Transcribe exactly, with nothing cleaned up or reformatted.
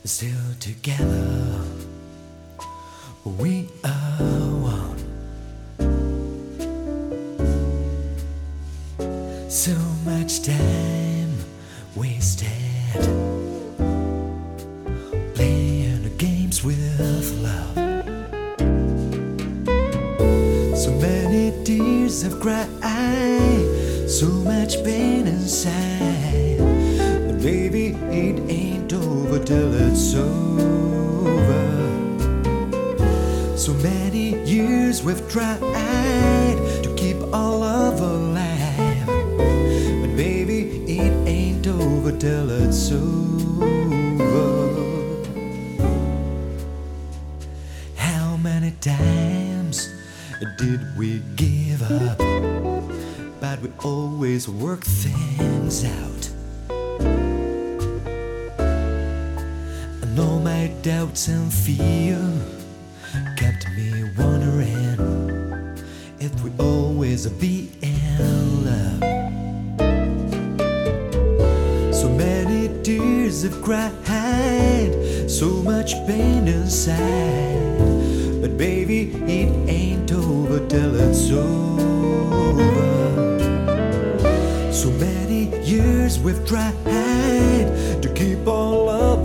Still together, we are one. So much time wasted playing the games with love. So many tears have cried, so much pain inside. But baby, it ain't over till it's over. So many years we've tried to keep our love alive. But baby, it ain't over till it's over. How many times did we give up? But we always work things out. And all my doubts and fear kept me wondering if we always be in love. So many tears have cried, so much pain inside. But baby, it ain't over till it's over. So many years we've tried to keep our love